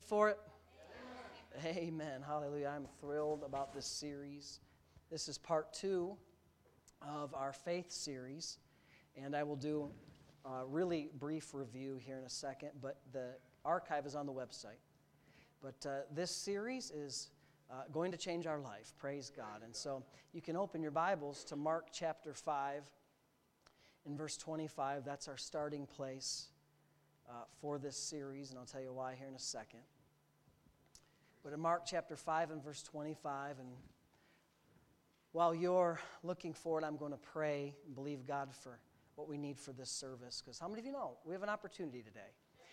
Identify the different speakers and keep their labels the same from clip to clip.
Speaker 1: for it? Amen. Hallelujah. I'm thrilled about this series. This is part 2 of our faith series, and I will do a really brief review here in a second, but the archive is on the website. But this series is going to change our life. Praise God. And so you can open your Bibles to Mark chapter 5 in verse 25. That's our starting place for this series, and I'll tell you why here in a second. But in Mark chapter 5 and verse 25, and while you're looking for it, I'm going to pray and believe God for what we need for this service. Because how many of you know we have an opportunity today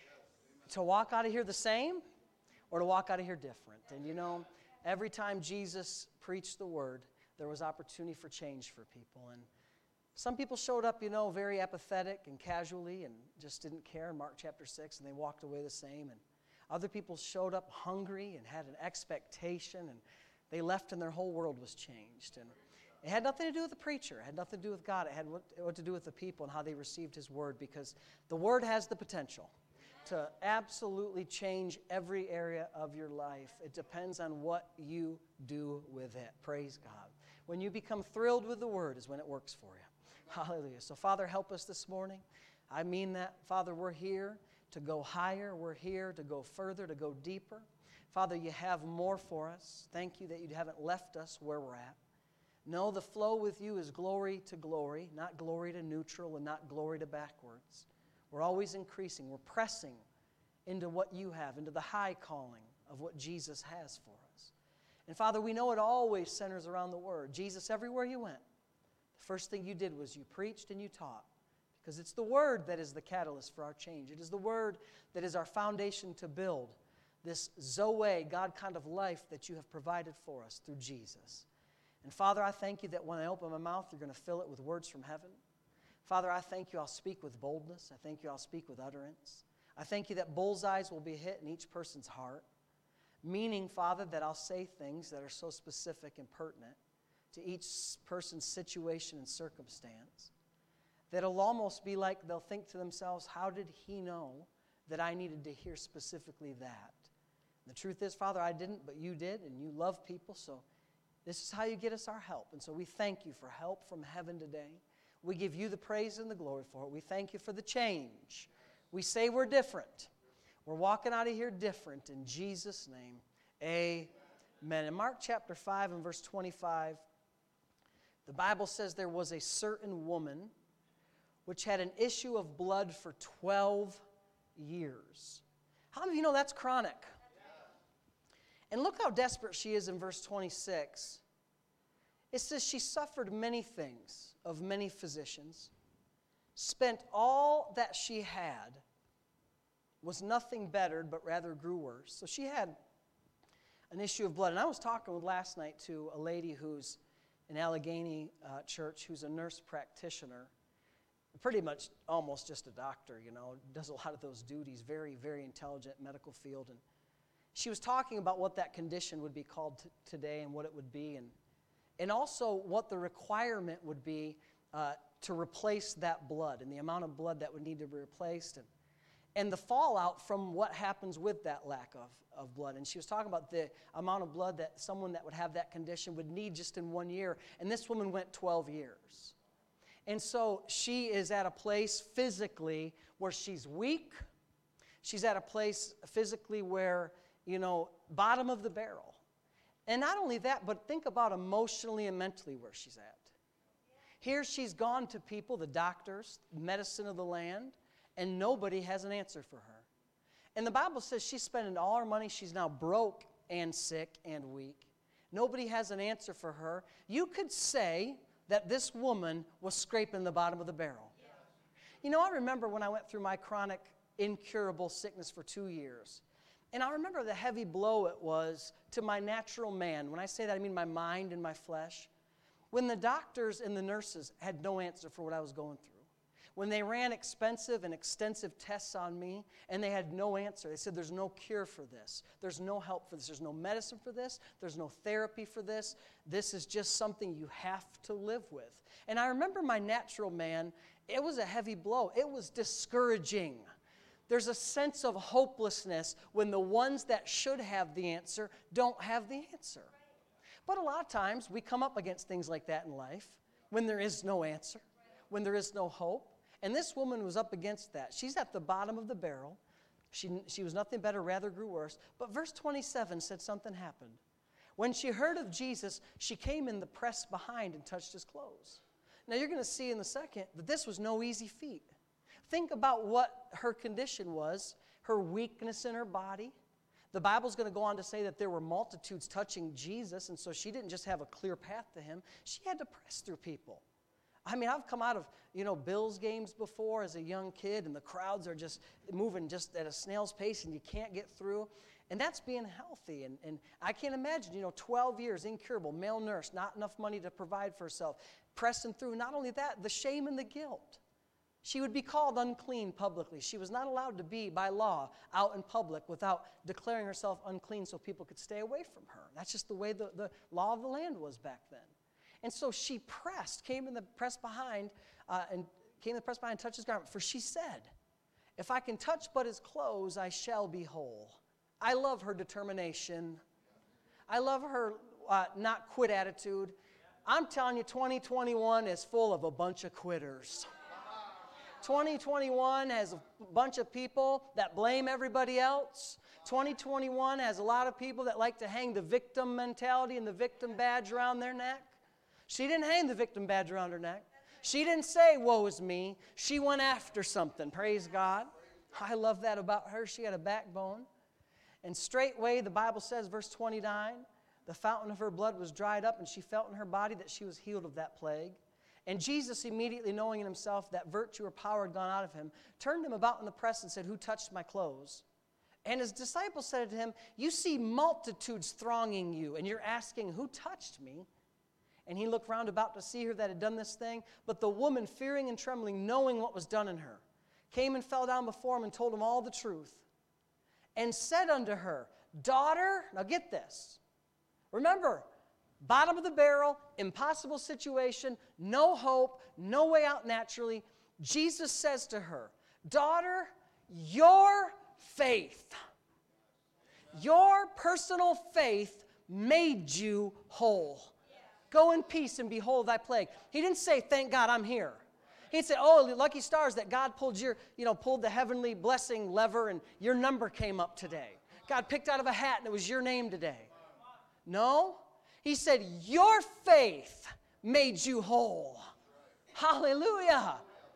Speaker 1: to walk out of here the same or to walk out of here different? And you know, every time Jesus preached the word, there was opportunity for change for people. And some people showed up, you know, very apathetic and casually and just didn't care in Mark chapter 6, and they walked away the same. And other people showed up hungry and had an expectation, and they left and their whole world was changed. And it had nothing to do with the preacher. It had nothing to do with God. It had what to do with the people and how they received His word, because the word has the potential to absolutely change every area of your life. It depends on what you do with it. Praise God. When you become thrilled with the word is when it works for you. Hallelujah. So, Father, help us this morning. I mean that. Father, we're here to go higher. We're here to go further, to go deeper. Father, you have more for us. Thank you that you haven't left us where we're at. No, the flow with you is glory to glory, not glory to neutral and not glory to backwards. We're always increasing. We're pressing into what you have, into the high calling of what Jesus has for us. And Father, we know it always centers around the word. Jesus, everywhere you went, the first thing you did was you preached and you taught, because it's the word that is the catalyst for our change. It is the word that is our foundation to build this Zoe, God kind of life that you have provided for us through Jesus. And Father, I thank you that when I open my mouth, you're going to fill it with words from heaven. Father, I thank you I'll speak with boldness. I thank you I'll speak with utterance. I thank you that bullseyes will be hit in each person's heart, meaning, Father, that I'll say things that are so specific and pertinent to each person's situation and circumstance that it'll almost be like they'll think to themselves, how did he know that I needed to hear specifically that? And the truth is, Father, I didn't, but you did, and you love people, so this is how you get us our help. And so we thank you for help from heaven today. We give you the praise and the glory for it. We thank you for the change. We say we're different. We're walking out of here different. In Jesus' name, amen. In Mark chapter 5 and verse 25, the Bible says there was a certain woman which had an issue of blood for 12 years. How many of you know that's chronic? And look how desperate she is in verse 26. It says she suffered many things of many physicians, spent all that she had, was nothing bettered, but rather grew worse. So she had an issue of blood. And I was talking with last night to a lady who's in Allegheny Church, who's a nurse practitioner, pretty much almost just a doctor, you know, does a lot of those duties, very, very intelligent medical field. And she was talking about what that condition would be called today and what it would be, and also what the requirement would be to replace that blood and the amount of blood that would need to be replaced and the fallout from what happens with that lack of blood. And she was talking about the amount of blood that someone that would have that condition would need just in 1 year. And this woman went 12 years. And so she is at a place physically where she's weak. She's at a place physically where, you know, bottom of the barrel. And not only that, but think about emotionally and mentally where she's at. Here she's gone to people, the doctors, medicine of the land, and nobody has an answer for her. And the Bible says she's spending all her money. She's now broke and sick and weak. Nobody has an answer for her. You could say that this woman was scraping the bottom of the barrel. You know, I remember when I went through my chronic, incurable sickness for 2 years. And I remember the heavy blow it was to my natural man. When I say that, I mean my mind and my flesh. When the doctors and the nurses had no answer for what I was going through. When they ran expensive and extensive tests on me and they had no answer. They said there's no cure for this. There's no help for this. There's no medicine for this. There's no therapy for this. This is just something you have to live with. And I remember my natural man, it was a heavy blow. It was discouraging. There's a sense of hopelessness when the ones that should have the answer don't have the answer. But a lot of times we come up against things like that in life when there is no answer, when there is no hope. And this woman was up against that. She's at the bottom of the barrel. She was nothing better, rather grew worse. But verse 27 said something happened. When she heard of Jesus, she came in the press behind and touched his clothes. Now you're going to see in a second that this was no easy feat. Think about what her condition was, her weakness in her body. The Bible's going to go on to say that there were multitudes touching Jesus, and so she didn't just have a clear path to him. She had to press through people. I mean, I've come out of, Bills games before as a young kid, and the crowds are just moving just at a snail's pace, and you can't get through. And that's being healthy. And I can't imagine, 12 years, incurable, male nurse, not enough money to provide for herself, pressing through. Not only that, the shame and the guilt. She would be called unclean publicly. She was not allowed to be, by law, out in public without declaring herself unclean so people could stay away from her. That's just the way the law of the land was back then. And so she came in the press behind, touched his garment. For she said, if I can touch but his clothes, I shall be whole. I love her determination. I love her not quit attitude. I'm telling you, 2021 is full of a bunch of quitters. 2021 has a bunch of people that blame everybody else. 2021 has a lot of people that like to hang the victim mentality and the victim badge around their neck. She didn't hang the victim badge around her neck. She didn't say, woe is me. She went after something, praise God. I love that about her. She had a backbone. And straightway, the Bible says, verse 29, the fountain of her blood was dried up, and she felt in her body that she was healed of that plague. And Jesus, immediately knowing in himself that virtue or power had gone out of him, turned him about in the press and said, who touched my clothes? And his disciples said to him, you see multitudes thronging you, and you're asking, who touched me? And he looked round about to see her that had done this thing. But the woman, fearing and trembling, knowing what was done in her, came and fell down before him and told him all the truth. And said unto her, daughter, now get this. Remember, bottom of the barrel, impossible situation, no hope, no way out naturally. Jesus says to her, daughter, your faith, your personal faith made you whole. Go in peace and behold thy plague. He didn't say, thank God I'm here. He'd say, oh, lucky stars that God pulled pulled the heavenly blessing lever and your number came up today. God picked out of a hat and it was your name today. No. He said, your faith made you whole. Hallelujah.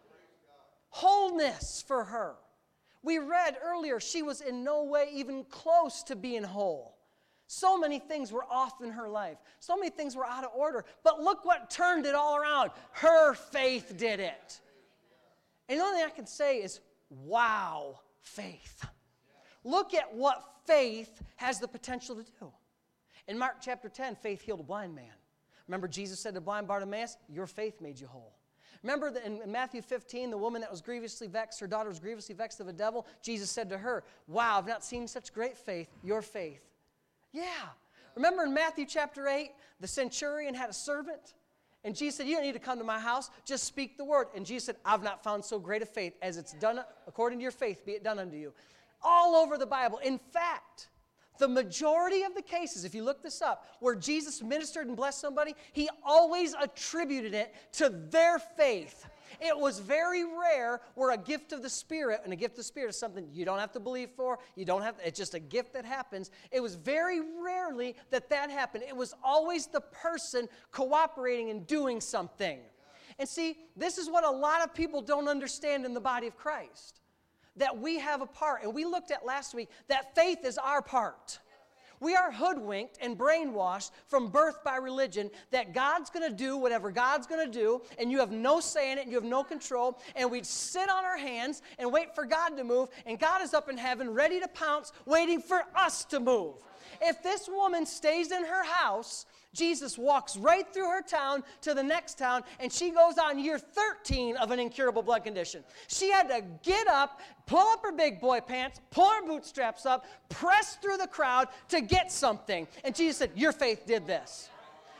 Speaker 1: Wholeness for her. We read earlier, she was in no way even close to being whole. So many things were off in her life. So many things were out of order. But look what turned it all around. Her faith did it. And the only thing I can say is, wow, faith. Look at what faith has the potential to do. In Mark chapter 10, faith healed a blind man. Remember Jesus said to blind Bartimaeus, your faith made you whole. Remember that in Matthew 15, the woman that was grievously vexed, her daughter was grievously vexed of a devil. Jesus said to her, wow, I've not seen such great faith, your faith. Yeah. Remember in Matthew chapter 8, the centurion had a servant, and Jesus said, you don't need to come to my house, just speak the word. And Jesus said, I've not found so great a faith as it's done according to your faith, be it done unto you. All over the Bible. In fact, the majority of the cases, if you look this up, where Jesus ministered and blessed somebody, he always attributed it to their faith. It was very rare where a gift of the Spirit, and a gift of the Spirit is something you don't have to believe for, it's just a gift that happens. It was very rarely that happened. It was always the person cooperating and doing something. And see, this is what a lot of people don't understand in the body of Christ. That we have a part, and we looked at last week, that faith is our part. We are hoodwinked and brainwashed from birth by religion that God's going to do whatever God's going to do, and you have no say in it, and you have no control, and we'd sit on our hands and wait for God to move, and God is up in heaven ready to pounce, waiting for us to move. If this woman stays in her house, Jesus walks right through her town to the next town, and she goes on year 13 of an incurable blood condition. She had to get up, pull up her big boy pants, pull her bootstraps up, press through the crowd to get something. And Jesus said, your faith did this.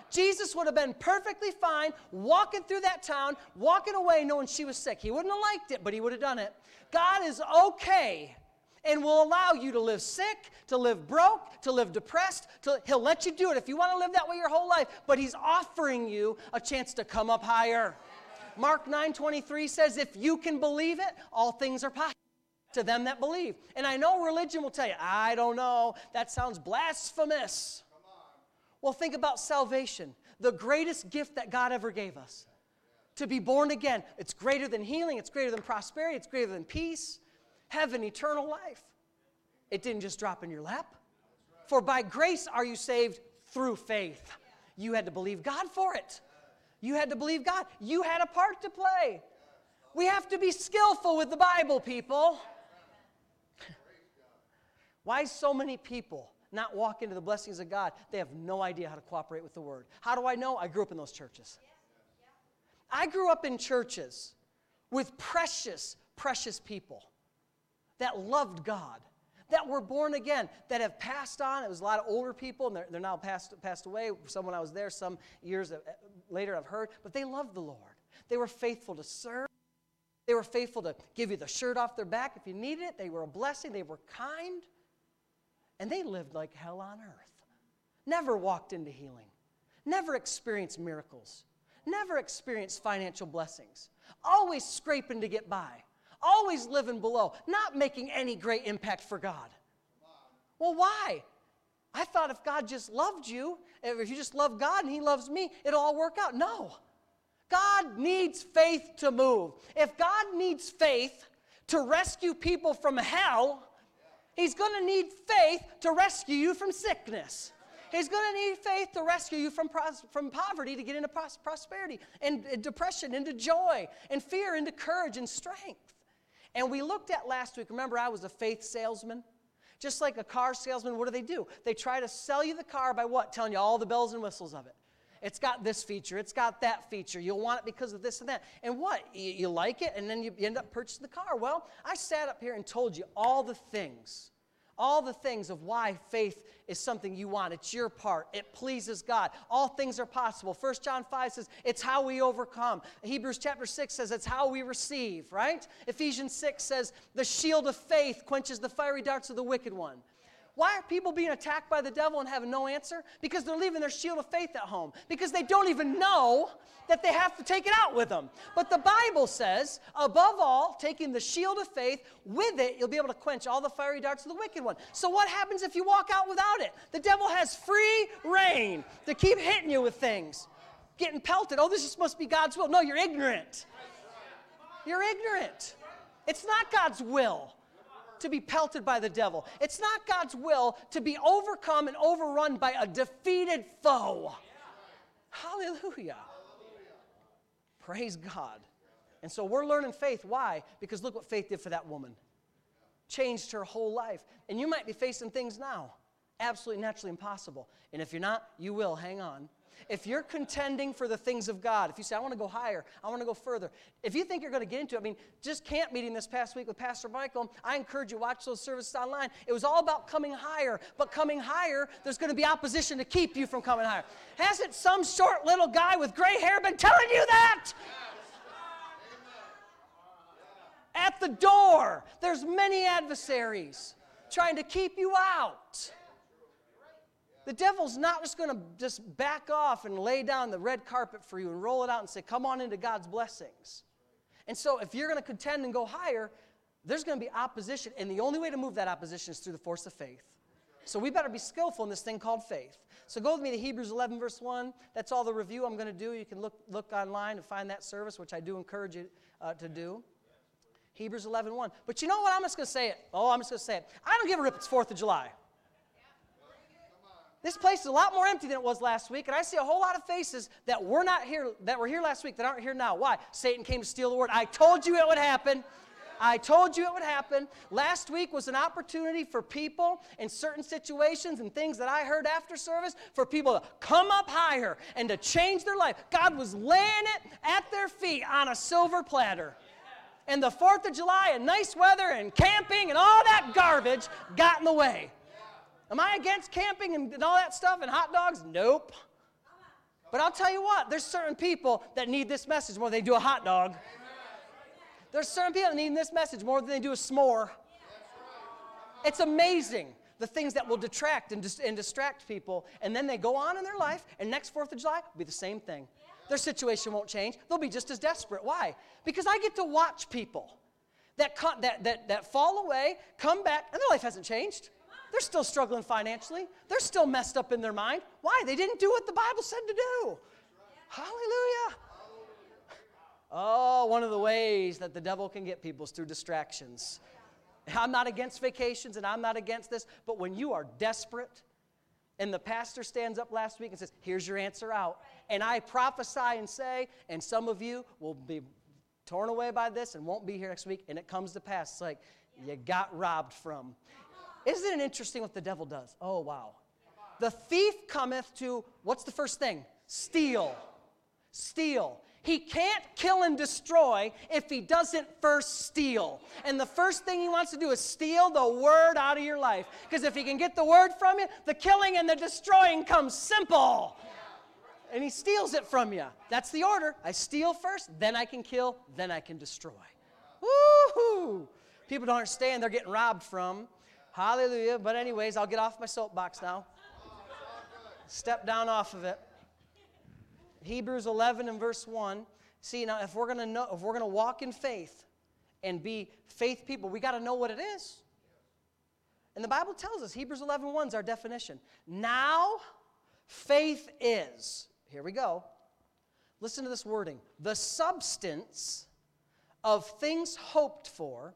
Speaker 1: Jesus would have been perfectly fine walking through that town, walking away knowing she was sick. He wouldn't have liked it, but he would have done it. God is okay and will allow you to live sick, to live broke, to live depressed. He'll let you do it if you want to live that way your whole life, but he's offering you a chance to come up higher. Mark 9:23 says, if you can believe it, all things are possible to them that believe. And I know religion will tell you, I don't know, that sounds blasphemous. Well, think about salvation, the greatest gift that God ever gave us. To be born again, it's greater than healing, it's greater than prosperity, it's greater than peace, heaven, eternal life. It didn't just drop in your lap. For by grace are you saved through faith. You had to believe God for it. You had to believe God. You had a part to play. We have to be skillful with the Bible, people. Why so many people not walk into the blessings of God? They have no idea how to cooperate with the Word. How do I know? I grew up in those churches. I grew up in churches with precious, precious people that loved God, that were born again, that have passed on. It was a lot of older people, and they're now passed away. Some when I was there, some years later I've heard, but they loved the Lord. They were faithful to serve. They were faithful to give you the shirt off their back if you needed it. They were a blessing. They were kind. And they lived like hell on earth. Never walked into healing. Never experienced miracles. Never experienced financial blessings. Always scraping to get by. Always living below. Not making any great impact for God. Well, why? I thought if God just loved you, if you just love God and He loves me, it'll all work out. No. God needs faith to move. If God needs faith to rescue people from hell, He's going to need faith to rescue you from sickness. He's going to need faith to rescue you from poverty to get into prosperity, and depression into joy, and fear into courage and strength. And we looked at last week, remember I was a faith salesman? Just like a car salesman, what do? They try to sell you the car by what? Telling you all the bells and whistles of it. It's got this feature, it's got that feature. You'll want it because of this and that. And what? You like it, and then you end up purchasing the car. Well, I sat up here and told you all the things of why faith is something you want. It's your part. It pleases God. All things are possible. 1 John 5 says it's how we overcome. Hebrews chapter 6 says it's how we receive, right? Ephesians 6 says the shield of faith quenches the fiery darts of the wicked one. Why are people being attacked by the devil and having no answer? Because they're leaving their shield of faith at home. Because they don't even know that they have to take it out with them. But the Bible says, above all, taking the shield of faith, with it, you'll be able to quench all the fiery darts of the wicked one. So what happens if you walk out without it? The devil has free reign to keep hitting you with things. Getting pelted. Oh, this just must be God's will. No, you're ignorant. You're ignorant. It's not God's will to be pelted by the devil. It's not God's will to be overcome and overrun by a defeated foe. Hallelujah. Praise God. And so we're learning faith. Why? Because look what faith did for that woman. Changed her whole life. And you might be facing things now. Absolutely naturally impossible. And if you're not, you will. Hang on. If you're contending for the things of God, if you say, I want to go higher, I want to go further, if you think you're going to get into it, just camp meeting this past week with Pastor Michael, I encourage you to watch those services online. It was all about coming higher, but coming higher, there's going to be opposition to keep you from coming higher. Hasn't some short little guy with gray hair been telling you that? At the door, there's many adversaries trying to keep you out. The devil's not just going to just back off and lay down the red carpet for you and roll it out and say, come on into God's blessings. And so if you're going to contend and go higher, there's going to be opposition. And the only way to move that opposition is through the force of faith. So we better be skillful in this thing called faith. So go with me to Hebrews 11, verse 1. That's all the review I'm going to do. You can look online and find that service, which I do encourage you to do. Hebrews 11, 1. But you know what? I'm just going to say it. I'm just going to say it. I don't give a rip. It's 4th of July. This place is a lot more empty than it was last week, and I see a whole lot of faces that were here last week that aren't here now. Why? Satan came to steal the word. I told you it would happen. I told you it would happen. Last week was an opportunity for people in certain situations and things that I heard after service for people to come up higher and to change their life. God was laying it at their feet on a silver platter. And the 4th of July and nice weather and camping and all that garbage got in the way. Am I against camping and all that stuff and hot dogs? Nope. But I'll tell you what, there's certain people that need this message more than they do a hot dog. There's certain people that need this message more than they do a s'more. It's amazing the things that will detract and distract people, and then they go on in their life, and next 4th of July will be the same thing. Their situation won't change. They'll be just as desperate. Why? Because I get to watch people that fall away, come back, and their life hasn't changed. They're still struggling financially. They're still messed up in their mind. Why? They didn't do what the Bible said to do. Hallelujah. Oh, one of the ways that the devil can get people is through distractions. I'm not against vacations and I'm not against this, but when you are desperate and the pastor stands up last week and says, here's your answer out, and I prophesy and say, and some of you will be torn away by this and won't be here next week, and it comes to pass. It's like you got robbed from. Isn't it interesting what the devil does? Oh, wow. The thief cometh to, what's the first thing? Steal. Steal. He can't kill and destroy if he doesn't first steal. And the first thing he wants to do is steal the word out of your life. Because if he can get the word from you, the killing and the destroying comes simple. And he steals it from you. That's the order. I steal first, then I can kill, then I can destroy. Woo-hoo! People don't understand they're getting robbed from. Hallelujah. But anyways, I'll get off my soapbox now. Step down off of it. Hebrews 11 and verse 1. See, now if we're going to walk in faith and be faith people, we got to know what it is. And the Bible tells us, Hebrews 11:1 is our definition. Now, faith is, here we go. Listen to this wording. The substance of things hoped for,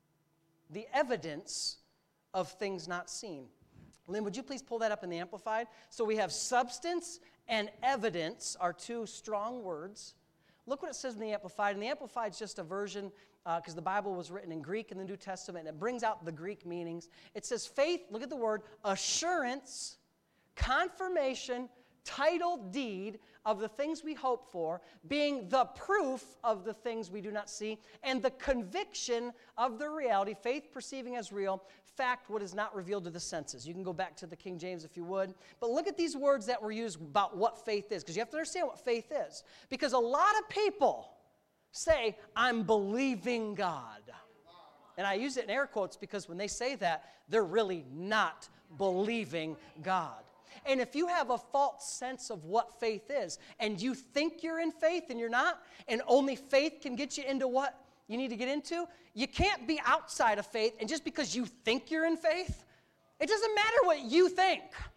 Speaker 1: the evidence of things not seen. Lynn, would you please pull that up in the Amplified? So we have substance and evidence are two strong words. Look what it says in the Amplified. And the Amplified is just a version, because the Bible was written in Greek in the New Testament, and it brings out the Greek meanings. It says faith, look at the word, assurance, confirmation, title deed of the things we hope for, being the proof of the things we do not see, and the conviction of the reality, faith perceiving as real, fact what is not revealed to the senses. You can go back to the King James if you would. But look at these words that were used about what faith is, because you have to understand what faith is. Because a lot of people say, I'm believing God. And I use it in air quotes because when they say that, they're really not believing God. And if you have a false sense of what faith is, and you think you're in faith and you're not, and only faith can get you into what you need to get into, you can't be outside of faith, and just because you think you're in faith, it doesn't matter what you think.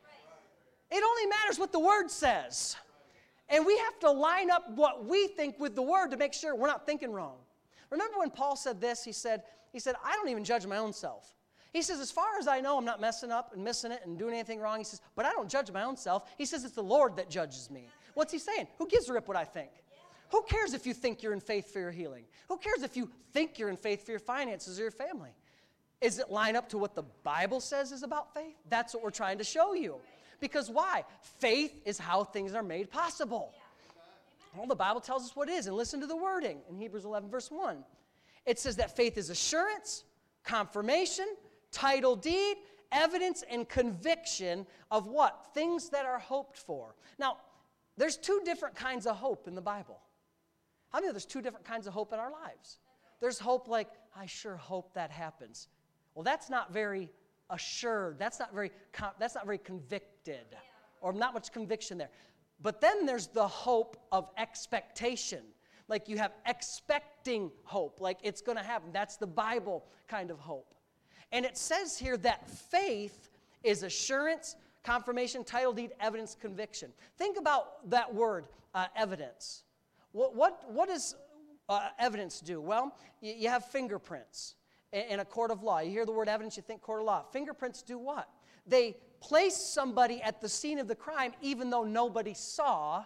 Speaker 1: It only matters what the Word says. And we have to line up what we think with the Word to make sure we're not thinking wrong. Remember when Paul said this? He said, I don't even judge my own self. He says, as far as I know, I'm not messing up and missing it and doing anything wrong. He says, but I don't judge my own self. He says, it's the Lord that judges me. What's he saying? Who gives a rip what I think? Who cares if you think you're in faith for your healing? Who cares if you think you're in faith for your finances or your family? Is it line up to what the Bible says is about faith? That's what we're trying to show you. Because why? Faith is how things are made possible. Well, the Bible tells us what it is, and listen to the wording in Hebrews 11, verse 1. It says that faith is assurance, confirmation, title deed, evidence, and conviction of what? Things that are hoped for. Now, there's two different kinds of hope in the Bible. How many of there's two different kinds of hope in our lives? There's hope like, I sure hope that happens. Well, that's not very assured. That's not very convicted, or not much conviction there. But then there's the hope of expectation. Like you have expecting hope, like it's going to happen. That's the Bible kind of hope. And it says here that faith is assurance, confirmation, title deed, evidence, conviction. Think about that word, evidence. What does evidence do? Well, you have fingerprints in a court of law. You hear the word evidence, you think court of law. Fingerprints do what? They place somebody at the scene of the crime even though nobody saw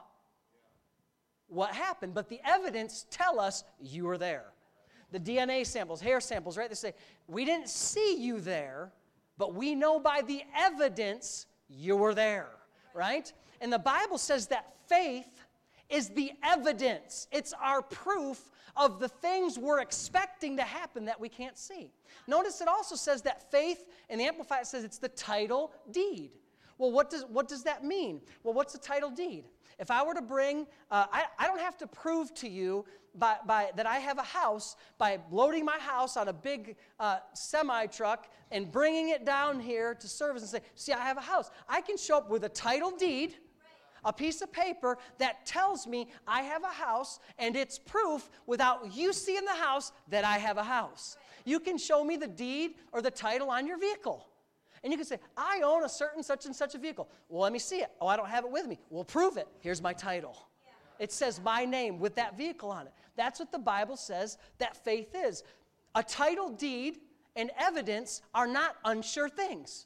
Speaker 1: what happened. But the evidence tell us you were there. The DNA samples, hair samples, right? They say, we didn't see you there, but we know by the evidence you were there, right? And the Bible says that faith is the evidence. It's our proof of the things we're expecting to happen that we can't see. Notice it also says that faith, in the Amplified, it says it's the title deed. Well, what does that mean? Well, what's a title deed? If I were to bring, I don't have to prove to you that I have a house by loading my house on a big semi-truck and bringing it down here to service and say, see, I have a house. I can show up with a title deed, a piece of paper that tells me I have a house, and it's proof without you seeing the house that I have a house. You can show me the deed or the title on your vehicle. And you can say, I own a certain such and such a vehicle. Well, let me see it. Oh, I don't have it with me. Well, prove it. Here's my title. Yeah. It says my name with that vehicle on it. That's what the Bible says that faith is. A title deed and evidence are not unsure things.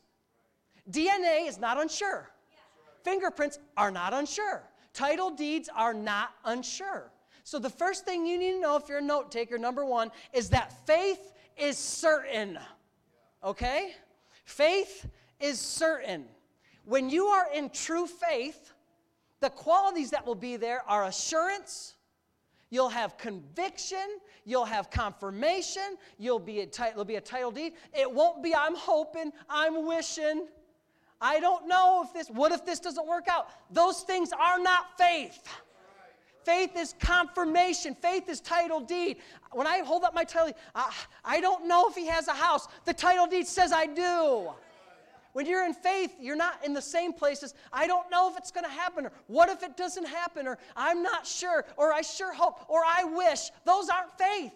Speaker 1: DNA is not unsure. Yeah. Fingerprints are not unsure. Title deeds are not unsure. So the first thing you need to know if you're a note taker, number one, is that faith is certain. Okay? Faith is certain. When you are in true faith, the qualities that will be there are assurance, you'll have conviction, you'll have confirmation, there'll be a title deed. It won't be, I'm hoping, I'm wishing, I don't know what if this doesn't work out? Those things are not faith. Faith is confirmation. Faith is title deed. When I hold up my title deed, I don't know if he has a house. The title deed says I do. When you're in faith, you're not in the same places. I don't know if it's going to happen, or what if it doesn't happen, or I'm not sure, or I sure hope, or I wish. Those aren't faith.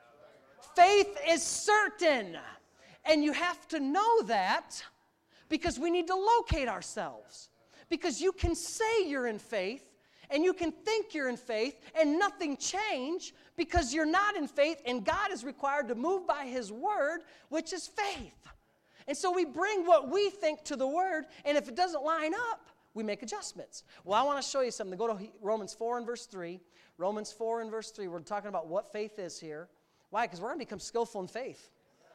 Speaker 1: Faith is certain. And you have to know that because we need to locate ourselves. Because you can say you're in faith, and you can think you're in faith and nothing change because you're not in faith, and God is required to move by his word, which is faith. And so we bring what we think to the word, and if it doesn't line up, we make adjustments. Well, I want to show you something. Go to Romans 4 and verse 3. Romans 4 and verse 3. We're talking about what faith is here. Why? Because we're going to become skillful in faith.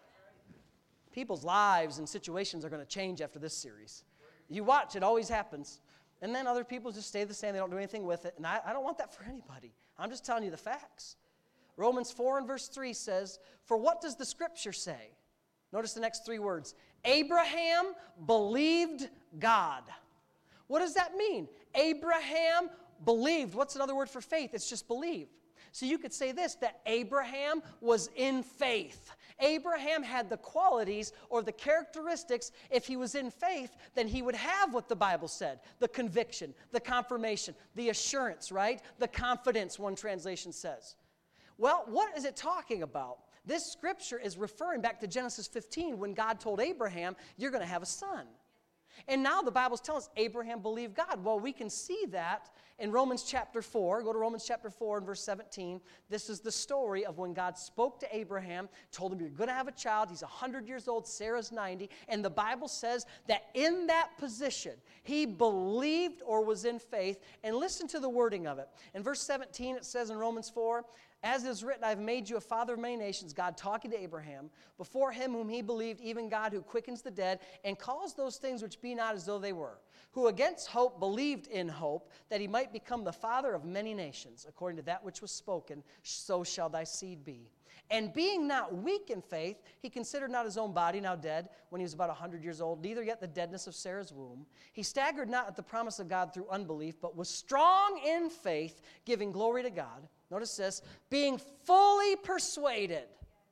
Speaker 1: People's lives and situations are going to change after this series. You watch, it always happens. And then other people just stay the same. They don't do anything with it. And I don't want that for anybody. I'm just telling you the facts. Romans 4 and verse 3 says, for what does the scripture say? Notice the next three words. Abraham believed God. What does that mean? Abraham believed. What's another word for faith? It's just believe. So you could say this, that Abraham was in faith. Abraham had the qualities or the characteristics. If he was in faith, then he would have what the Bible said. The conviction, the confirmation, the assurance, right? The confidence, one translation says. Well, what is it talking about? This scripture is referring back to Genesis 15 when God told Abraham, you're going to have a son. And now the Bible's telling us Abraham believed God. Well, we can see that in Romans chapter 4. Go to Romans chapter 4 and verse 17. This is the story of when God spoke to Abraham, told him you're going to have a child. He's 100 years old, Sarah's 90. And the Bible says that in that position, he believed or was in faith. And listen to the wording of it. In verse 17, it says in Romans 4, as it is written, I have made you a father of many nations, God talking to Abraham, before him whom he believed, even God who quickens the dead, and calls those things which be not as though they were, who against hope believed in hope, that he might become the father of many nations, according to that which was spoken, so shall thy seed be. And being not weak in faith, he considered not his own body now dead, when he was about 100 years old, neither yet the deadness of Sarah's womb. He staggered not at the promise of God through unbelief, but was strong in faith, giving glory to God. Notice this, being fully persuaded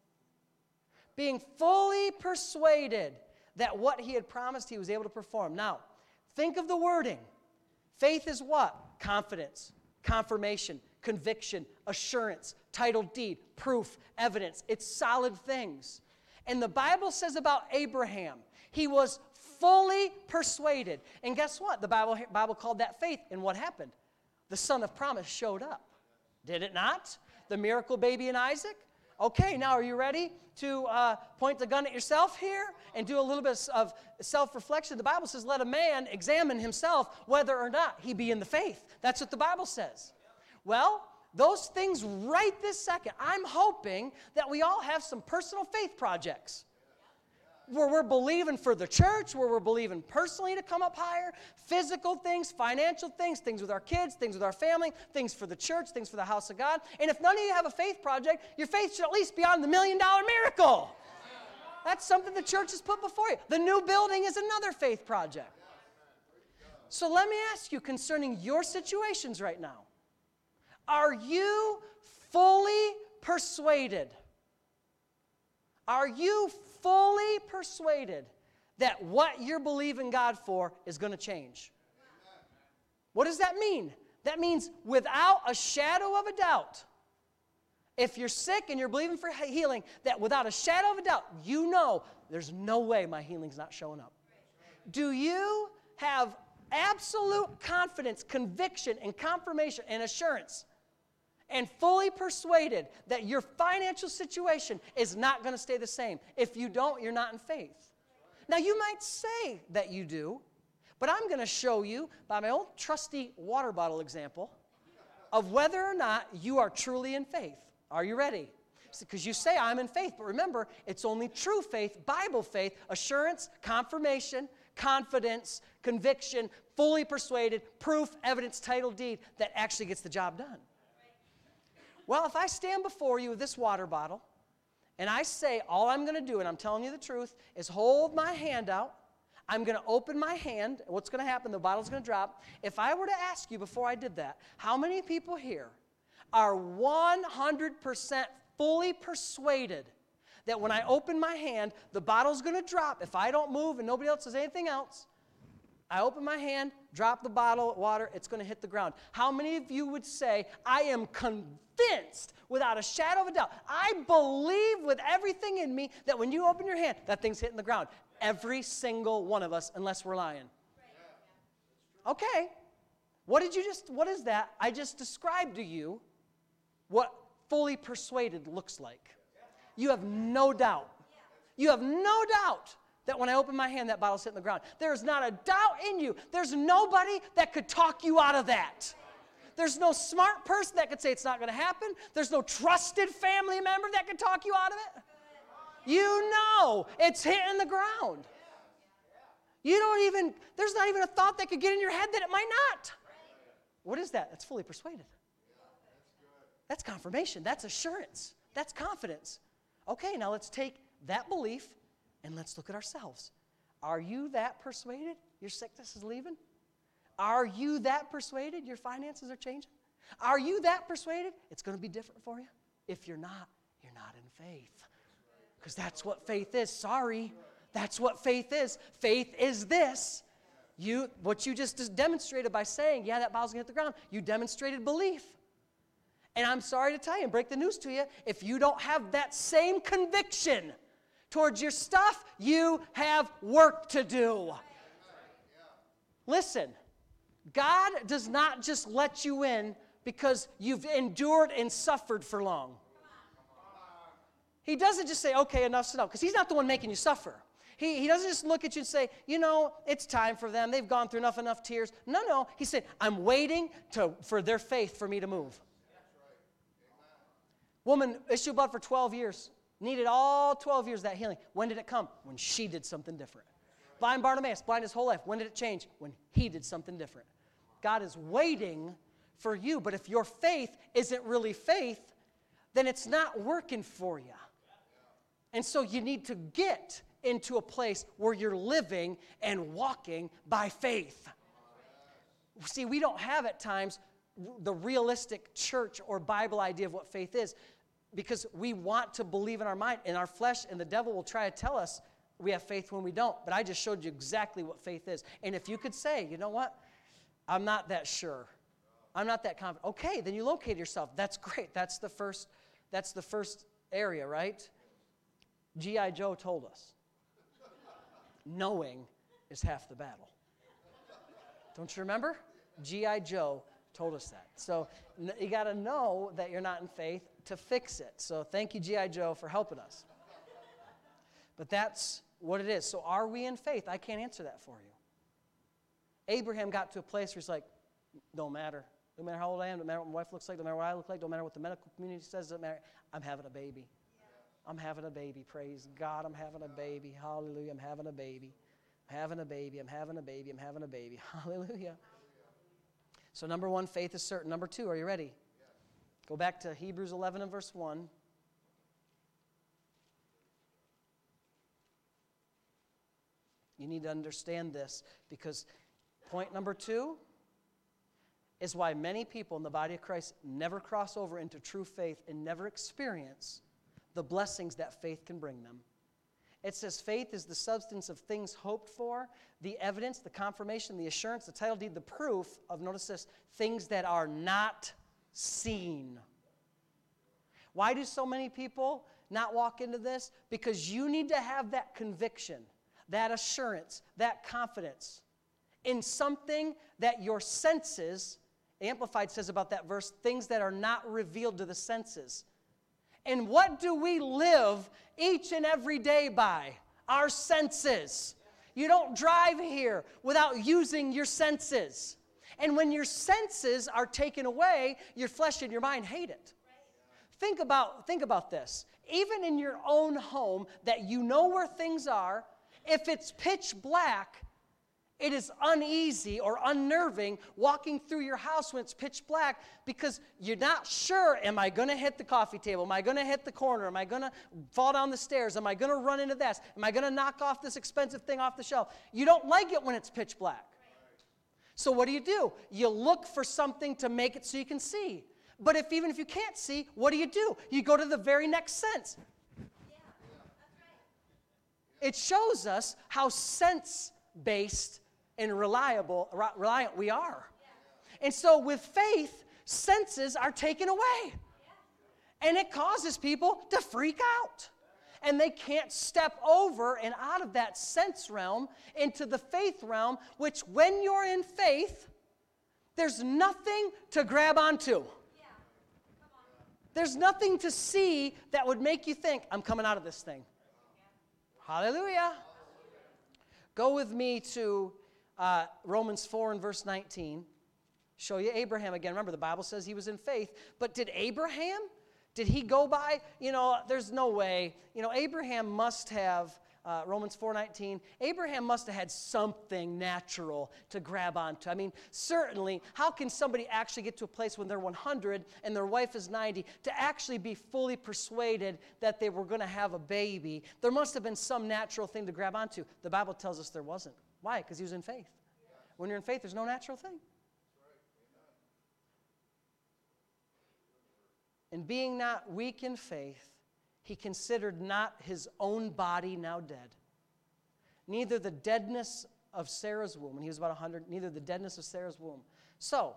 Speaker 1: that what he had promised he was able to perform. Now, think of the wording. Faith is what? Confidence, confirmation, conviction, assurance, title deed, proof, evidence. It's solid things. And the Bible says about Abraham, he was fully persuaded. And guess what? The Bible called that faith. And what happened? The son of promise showed up. Did it not? The miracle baby in Isaac? Okay, now are you ready to point the gun at yourself here and do a little bit of self-reflection? The Bible says, let a man examine himself whether or not he be in the faith. That's what the Bible says. Well, those things right this second, I'm hoping that we all have some personal faith projects where we're believing for the church, where we're believing personally to come up higher, physical things, financial things, things with our kids, things with our family, things for the church, things for the house of God. And if none of you have a faith project, your faith should at least be on the $1 million miracle. That's something the church has put before you. The new building is another faith project. So let me ask you concerning your situations right now. Are you fully persuaded? Are you fully persuaded that what you're believing God for is going to change? What does that mean? That means without a shadow of a doubt, if you're sick and you're believing for healing, that without a shadow of a doubt, you know there's no way my healing's not showing up. Do you have absolute confidence, conviction, and confirmation and assurance and fully persuaded that your financial situation is not going to stay the same? If you don't, you're not in faith. Now, you might say that you do, but I'm going to show you by my old trusty water bottle example of whether or not you are truly in faith. Are you ready? Because you say, I'm in faith, but remember, it's only true faith, Bible faith, assurance, confirmation, confidence, conviction, fully persuaded, proof, evidence, title, deed that actually gets the job done. Well, if I stand before you with this water bottle and I say all I'm going to do, and I'm telling you the truth, is hold my hand out. I'm going to open my hand. What's going to happen? The bottle's going to drop. If I were to ask you before I did that, how many people here are 100% fully persuaded that when I open my hand, the bottle's going to drop? If I don't move and nobody else says anything else, I open my hand, drop the bottle of water, it's going to hit the ground. How many of you would say, I am convinced without a shadow of a doubt, I believe with everything in me that when you open your hand, that thing's hitting the ground? Every single one of us, unless we're lying. Okay. What is that? I just described to you what fully persuaded looks like. You have no doubt. You have no doubt that when I open my hand, that bottle's hitting the ground. There's not a doubt in you. There's nobody that could talk you out of that. There's no smart person that could say it's not going to happen. There's no trusted family member that could talk you out of it. You know it's hitting the ground. There's not even a thought that could get in your head that it might not. What is that? That's fully persuaded. That's confirmation. That's assurance. That's confidence. Okay, now let's take that belief and let's look at ourselves. Are you that persuaded your sickness is leaving? Are you that persuaded your finances are changing? Are you that persuaded it's going to be different for you? If you're not, you're not in faith. Because that's what faith is. Sorry. That's what faith is. Faith is this. What you just demonstrated by saying, yeah, that bottle's going to hit the ground, you demonstrated belief. And I'm sorry to tell you and break the news to you, if you don't have that same conviction towards your stuff, you have work to do. Listen, God does not just let you in because you've endured and suffered for long. He doesn't just say, okay, enough's enough, because he's not the one making you suffer. He doesn't just look at you and say, it's time for them. They've gone through enough tears. No. He said, I'm waiting for their faith for me to move. Woman, issue of blood for 12 years. Needed all 12 years of that healing. When did it come? When she did something different. Blind Bartimaeus, blind his whole life. When did it change? When he did something different. God is waiting for you. But if your faith isn't really faith, then it's not working for you. And so you need to get into a place where you're living and walking by faith. See, we don't have at times the realistic church or Bible idea of what faith is, because we want to believe in our mind, and our flesh and the devil will try to tell us we have faith when we don't. But I just showed you exactly what faith is. And if you could say, you know what, I'm not that sure, I'm not that confident, okay, then you locate yourself. That's great. That's the first area, right? G.I. Joe told us, knowing is half the battle. Don't you remember? G.I. Joe told us that. So you got to know that you're not in faith to fix it. So thank you, G.I. Joe, for helping us. But that's what it is. So are we in faith? I can't answer that for you. Abraham got to a place where he's like, don't matter. No matter how old I am, no matter what my wife looks like, no matter what I look like, no matter what the medical community says, doesn't matter. I'm having a baby. I'm having a baby. Praise God, I'm having a baby. Hallelujah, I'm having a baby. I'm having a baby. I'm having a baby. I'm having a baby. Hallelujah. So number one, faith is certain. Number two, are you ready? Go back to Hebrews 11 and verse 1. You need to understand this because Point number 2 is why many people in the body of Christ never cross over into true faith and never experience the blessings that faith can bring them. It says faith is the substance of things hoped for, the evidence, the confirmation, the assurance, the title deed, the proof of, notice this, things that are not seen. Why do so many people not walk into this? Because you need to have that conviction, that assurance, that confidence in something that your senses, Amplified says about that verse, things that are not revealed to the senses. And what do we live each and every day by? Our senses. You don't drive here without using your senses. And when your senses are taken away, your flesh and your mind hate it. Think about this. Even in your own home that you know where things are, if it's pitch black, it is uneasy or unnerving walking through your house when it's pitch black because you're not sure, am I going to hit the coffee table? Am I going to hit the corner? Am I going to fall down the stairs? Am I going to run into this? Am I going to knock off this expensive thing off the shelf? You don't like it when it's pitch black. So what do? You look for something to make it so you can see. But even if you can't see, what do? You go to the very next sense. It shows us how sense-based and reliant we are. And so with faith, senses are taken away. And it causes people to freak out. And they can't step over and out of that sense realm into the faith realm, which when you're in faith, there's nothing to grab onto. There's nothing to see that would make you think, I'm coming out of this thing. Hallelujah. Go with me to Romans 4 and verse 19. Show you Abraham again. Remember, the Bible says he was in faith. But did he go by, there's no way. Abraham must have, Romans 4:19, Abraham must have had something natural to grab onto. I mean, certainly, how can somebody actually get to a place when they're 100 and their wife is 90 to actually be fully persuaded that they were going to have a baby? There must have been some natural thing to grab onto. The Bible tells us there wasn't. Why? Because he was in faith. When you're in faith, there's no natural thing. And being not weak in faith, he considered not his own body now dead, neither the deadness of Sarah's womb, and he was about 100, neither the deadness of Sarah's womb. So,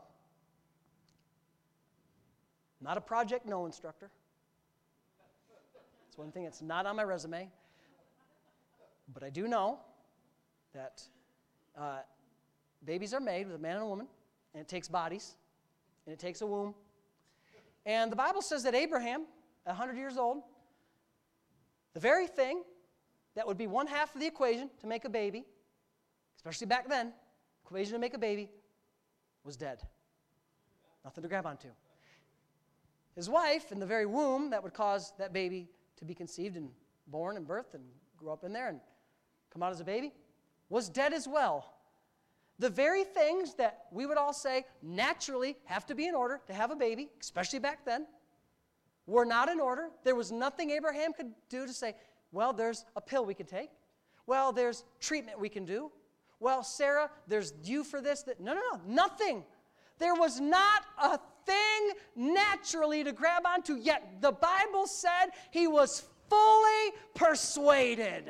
Speaker 1: not a Project No instructor. That's one thing that's not on my resume. But I do know that babies are made with a man and a woman, and it takes bodies, and it takes a womb. And the Bible says that Abraham, 100 years old, the very thing that would be one half of the equation to make a baby, especially back then, equation to make a baby, was dead. Nothing to grab onto. His wife, in the very womb that would cause that baby to be conceived and born and birthed and grow up in there and come out as a baby, was dead as well. The very things that we would all say naturally have to be in order to have a baby, especially back then, were not in order. There was nothing Abraham could do to say, well, there's a pill we could take. Well, there's treatment we can do. Well, Sarah, there's due for this. No, nothing. There was not a thing naturally to grab onto, yet the Bible said he was fully persuaded.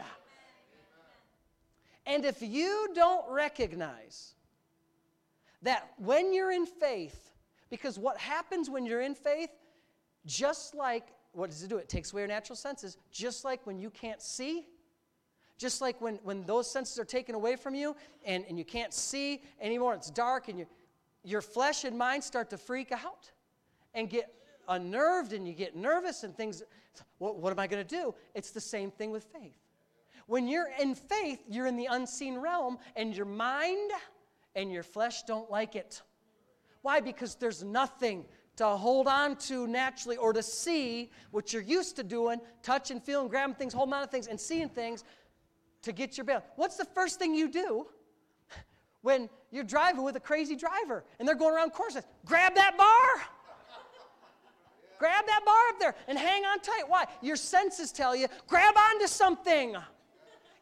Speaker 1: And if you don't recognize that when you're in faith, because what happens when you're in faith, just like, what does it do? It takes away your natural senses. Just like when you can't see, just like when those senses are taken away from you and you can't see anymore, it's dark, and your flesh and mind start to freak out and get unnerved, and you get nervous and things. What am I going to do? It's the same thing with faith. When you're in faith, you're in the unseen realm, and your mind and your flesh don't like it. Why? Because there's nothing to hold on to naturally or to see what you're used to doing, touching, feeling, grabbing things, holding on to things, and seeing things to get your bail. What's the first thing you do when you're driving with a crazy driver and they're going around courses? Grab that bar. Grab that bar up there and hang on tight. Why? Your senses tell you, grab onto something.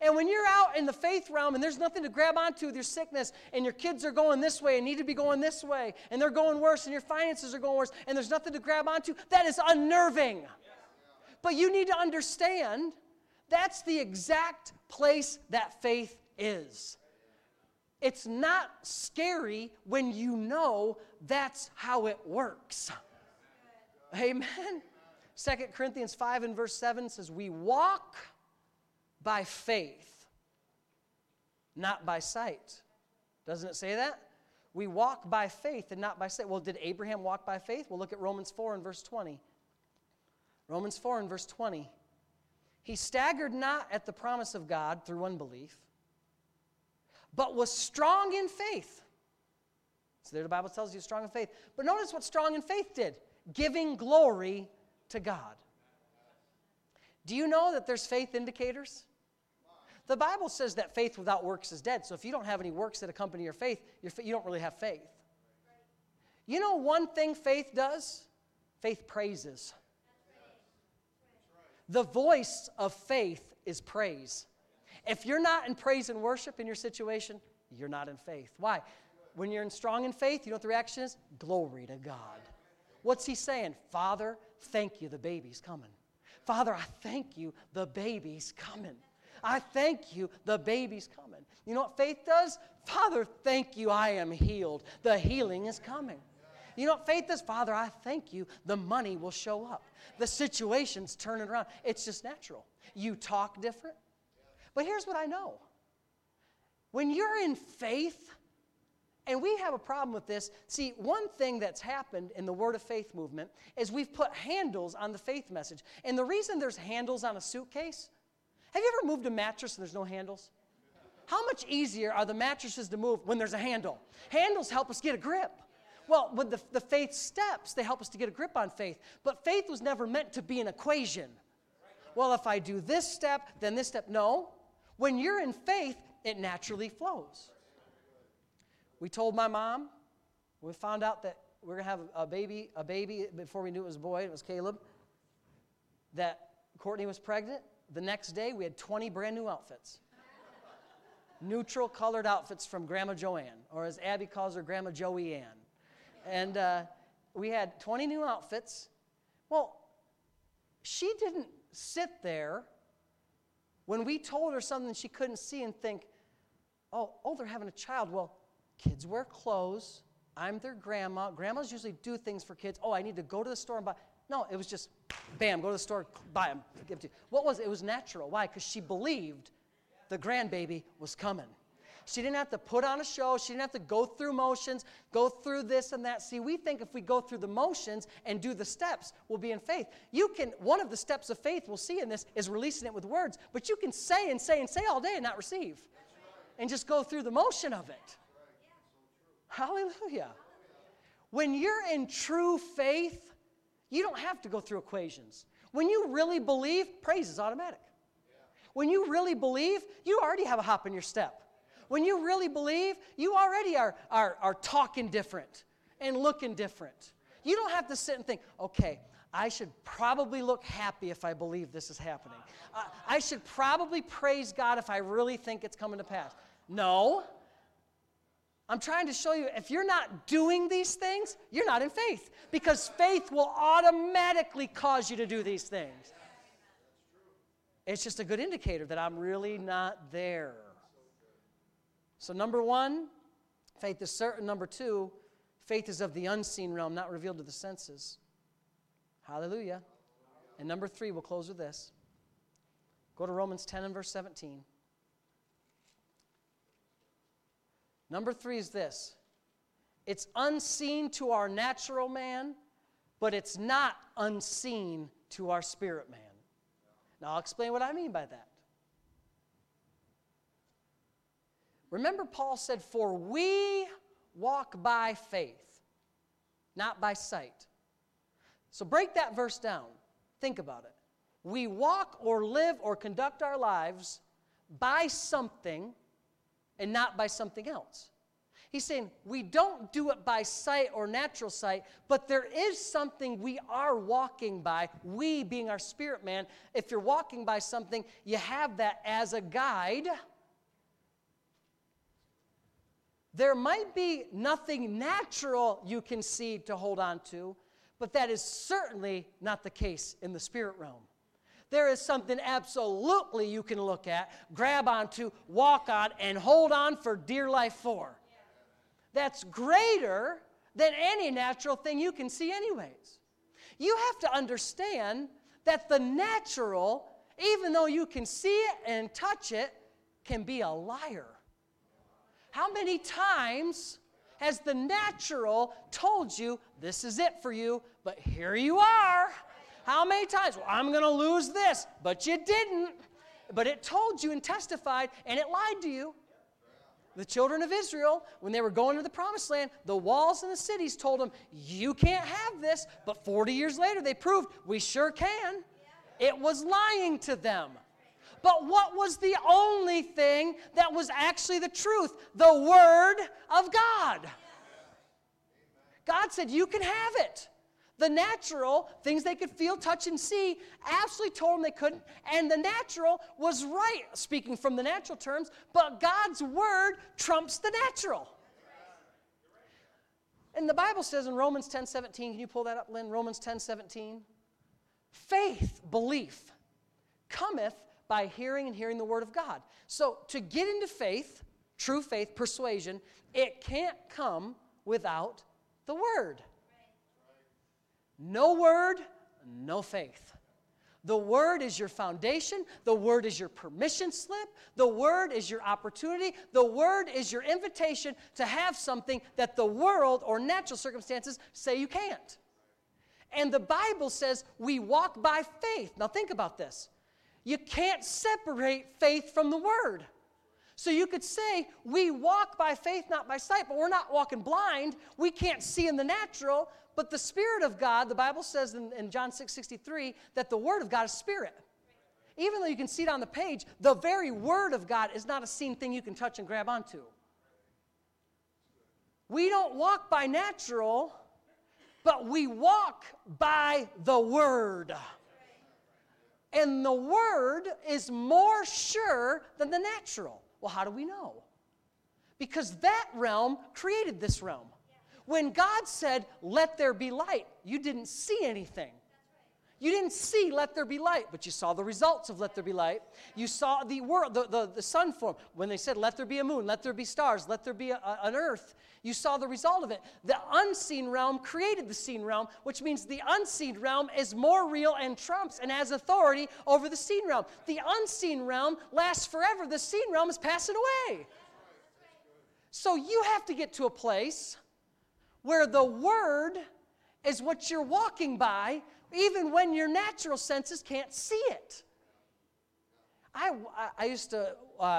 Speaker 1: And when you're out in the faith realm and there's nothing to grab onto with your sickness, and your kids are going this way and need to be going this way, and they're going worse, and your finances are going worse, and there's nothing to grab onto, that is unnerving. But you need to understand that's the exact place that faith is. It's not scary when you know that's how it works. Amen. 2 Corinthians 5 and verse 7 says, we walk by faith, not by sight. Doesn't it say that? We walk by faith and not by sight. Well, did Abraham walk by faith? Well, look at Romans 4 and verse 20. Romans 4 and verse 20. He staggered not at the promise of God through unbelief, but was strong in faith. So there the Bible tells you strong in faith. But notice what strong in faith did. Giving glory to God. Do you know that there's faith indicators? The Bible says that faith without works is dead. So if you don't have any works that accompany your faith, you don't really have faith. You know one thing faith does? Faith praises. The voice of faith is praise. If you're not in praise and worship in your situation, you're not in faith. Why? When you're strong in faith, you know what the reaction is? Glory to God. What's he saying? Father, thank you, the baby's coming. Father, I thank you, the baby's coming. I thank you, the baby's coming. You know what faith does? Father, thank you, I am healed. The healing is coming. You know what faith does? Father, I thank you, the money will show up. The situation's turning around. It's just natural. You talk different. But here's what I know. When you're in faith, and we have a problem with this. See, one thing that's happened in the Word of Faith movement is we've put handles on the faith message. And the reason there's handles on a suitcase, have you ever moved a mattress and there's no handles? How much easier are the mattresses to move when there's a handle? Handles help us get a grip. Well, with the faith steps, they help us to get a grip on faith. But faith was never meant to be an equation. Well, if I do this step, then this step. No. When you're in faith, it naturally flows. We told my mom, we found out that we're going to have a baby before we knew it was a boy, it was Caleb, that Courtney was pregnant. The next day, we had 20 brand new outfits. Neutral colored outfits from Grandma Joanne, or as Abby calls her, Grandma Joey Ann. And we had 20 new outfits. Well, she didn't sit there when we told her something she couldn't see and think, oh, they're having a child. Well, kids wear clothes. I'm their grandma. Grandmas usually do things for kids. Oh, I need to go to the store and buy. No, it was just, bam, go to the store, buy them, give it to you. What was it? It was natural. Why? Because she believed the grandbaby was coming. She didn't have to put on a show. She didn't have to go through motions, go through this and that. See, we think if we go through the motions and do the steps, we'll be in faith. One of the steps of faith we'll see in this is releasing it with words, but you can say and say and say all day and not receive. And just go through the motion of it. Hallelujah. When you're in true faith, you don't have to go through equations. When you really believe, praise is automatic. When you really believe, you already have a hop in your step. When you really believe, you already are talking different and looking different. You don't have to sit and think, okay, I should probably look happy if I believe this is happening. I should probably praise God if I really think it's coming to pass. No. I'm trying to show you, if you're not doing these things, you're not in faith. Because faith will automatically cause you to do these things. It's just a good indicator that I'm really not there. So number one, faith is certain. Number two, faith is of the unseen realm, not revealed to the senses. Hallelujah. And number three, we'll close with this. Go to Romans 10 and verse 17. Number three is this. It's unseen to our natural man, but it's not unseen to our spirit man. Now, I'll explain what I mean by that. Remember, Paul said, for we walk by faith, not by sight. So break that verse down. Think about it. We walk or live or conduct our lives by something and not by something else. He's saying we don't do it by sight or natural sight, but there is something we are walking by, we being our spirit man. If you're walking by something, you have that as a guide. There might be nothing natural you can see to hold on to, but that is certainly not the case in the spirit realm. There is something absolutely you can look at, grab onto, walk on, and hold on for dear life for. That's greater than any natural thing you can see anyways. You have to understand that the natural, even though you can see it and touch it, can be a liar. How many times has the natural told you, this is it for you, but here you are? How many times? Well, I'm going to lose this, but you didn't. But it told you and testified, and it lied to you. The children of Israel, when they were going to the promised land, the walls and the cities told them, you can't have this. But 40 years later, they proved, we sure can. It was lying to them. But what was the only thing that was actually the truth? The Word of God. God said, you can have it. The natural, things they could feel, touch, and see, absolutely told them they couldn't. And the natural was right, speaking from the natural terms, but God's Word trumps the natural. And the Bible says in Romans 10:17, can you pull that up, Lynn? Romans 10:17. Faith, belief, cometh by hearing and hearing the Word of God. So to get into faith, true faith, persuasion, it can't come without the Word. No Word, no faith. The Word is your foundation. The Word is your permission slip. The Word is your opportunity. The Word is your invitation to have something that the world or natural circumstances say you can't. And the Bible says we walk by faith. Now think about this. You can't separate faith from the Word. So you could say we walk by faith, not by sight, but we're not walking blind. We can't see in the natural, but the Spirit of God, the Bible says in John 6:63, that the Word of God is Spirit. Even though you can see it on the page, the very Word of God is not a seen thing you can touch and grab onto. We don't walk by natural, but we walk by the Word. And the Word is more sure than the natural. Well, how do we know? Because that realm created this realm. When God said, let there be light, you didn't see anything. You didn't see let there be light, but you saw the results of let there be light. You saw the world, the sun form. When they said, let there be a moon, let there be stars, let there be an earth, you saw the result of it. The unseen realm created the seen realm, which means the unseen realm is more real and trumps and has authority over the seen realm. The unseen realm lasts forever. The seen realm is passing away. So you have to get to a place where the Word is what you're walking by, even when your natural senses can't see it. I used to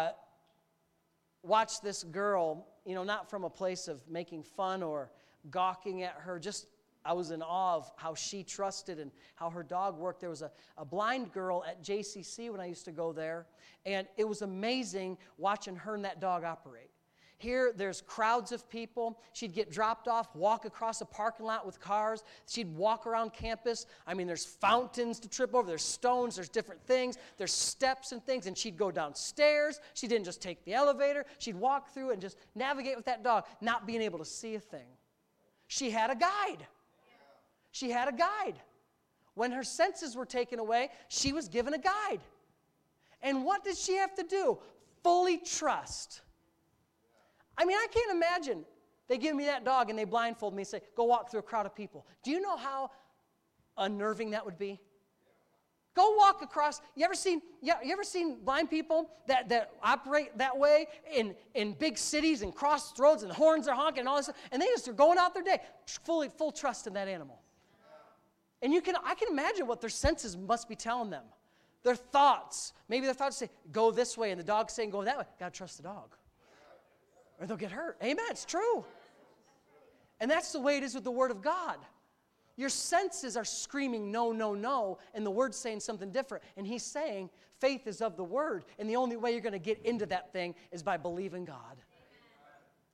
Speaker 1: watch this girl, not from a place of making fun or gawking at her, just I was in awe of how she trusted and how her dog worked. There was a blind girl at JCC when I used to go there, and it was amazing watching her and that dog operate. Here, there's crowds of people. She'd get dropped off, walk across a parking lot with cars. She'd walk around campus. There's fountains to trip over. There's stones. There's different things. There's steps and things. And she'd go downstairs. She didn't just take the elevator. She'd walk through and just navigate with that dog, not being able to see a thing. She had a guide. She had a guide. When her senses were taken away, she was given a guide. And what did she have to do? Fully trust. I can't imagine. They give me that dog and they blindfold me and say, go walk through a crowd of people. Do you know how unnerving that would be? Go walk across. You ever seen blind people that operate that way in big cities and cross roads and horns are honking and all this stuff, and they just are going out their day, full trust in that animal. And I can imagine what their senses must be telling them. Their thoughts. Maybe their thoughts say, go this way, and the dog's saying, go that way. Got to trust the dog. Or they'll get hurt. Amen, it's true. And that's the way it is with the Word of God. Your senses are screaming, no, no, no, and the Word's saying something different. And He's saying faith is of the Word, and the only way you're going to get into that thing is by believing God.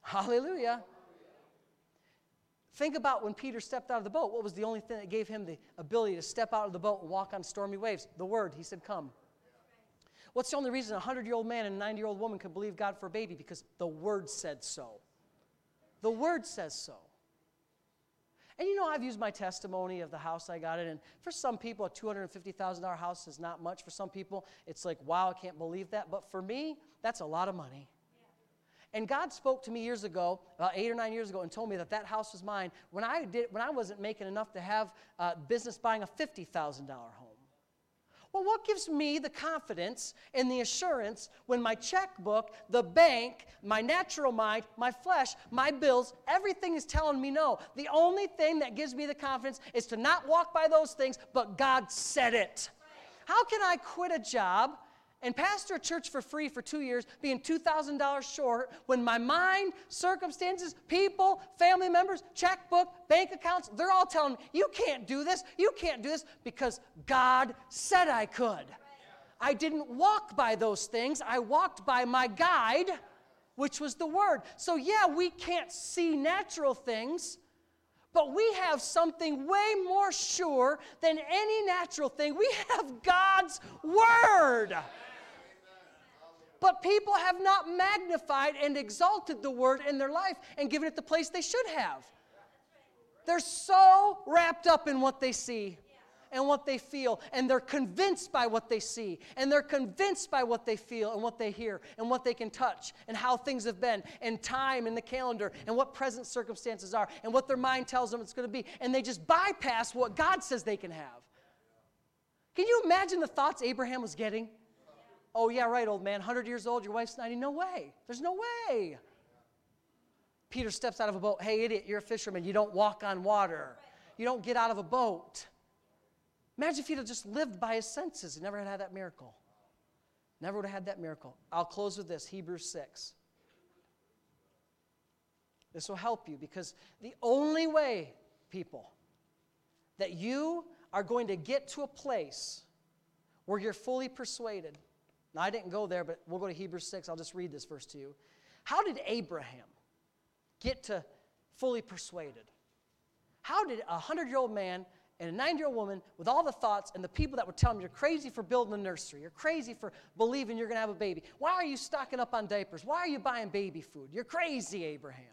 Speaker 1: Hallelujah. Think about when Peter stepped out of the boat. What was the only thing that gave him the ability to step out of the boat and walk on stormy waves? The word. He said, come. What's the only reason a 100-year-old man and a 90-year-old woman could believe God for a baby? Because the word said so. The word says so. And you know, I've used my testimony of the house I got in, and for some people, a $250,000 house is not much. For some people, it's like, wow, I can't believe that. But for me, that's a lot of money. And God spoke to me years ago, about 8 or 9 years ago, and told me that that house was mine when I wasn't making enough to have business buying a $50,000 home. Well, what gives me the confidence and the assurance when my checkbook, the bank, my natural mind, my flesh, my bills, everything is telling me no? The only thing that gives me the confidence is to not walk by those things, but God said it. How can I quit a job and pastor a church for free for 2 years, being $2,000 short, when my mind, circumstances, people, family members, checkbook, bank accounts, they're all telling me, you can't do this, because God said I could. I didn't walk by those things. I walked by my guide, which was the Word. So yeah, we can't see natural things, but we have something way more sure than any natural thing. We have God's Word. But people have not magnified and exalted the Word in their life and given it the place they should have. They're so wrapped up in what they see and what they feel, and they're convinced by what they see, and they're convinced by what they feel and what they hear and what they can touch and how things have been and time and the calendar and what present circumstances are and what their mind tells them it's going to be, and they just bypass what God says they can have. Can you imagine the thoughts Abraham was getting? Oh, yeah, right, old man, 100 years old, your wife's 90. No way. There's no way. Peter steps out of a boat. Hey, idiot, you're a fisherman. You don't walk on water. You don't get out of a boat. Imagine if he'd have just lived by his senses and never had had that miracle. Never would have had that miracle. I'll close with this, Hebrews 6. This will help you, because the only way, people, that you are going to get to a place where you're fully persuaded. Now, I didn't go there, but we'll go to Hebrews 6. I'll just read this verse to you. How did Abraham get to fully persuaded? How did a 100-year-old man and a 90-year-old woman with all the thoughts and the people that would tell him, you're crazy for building a nursery, you're crazy for believing you're going to have a baby, why are you stocking up on diapers, why are you buying baby food, you're crazy, Abraham.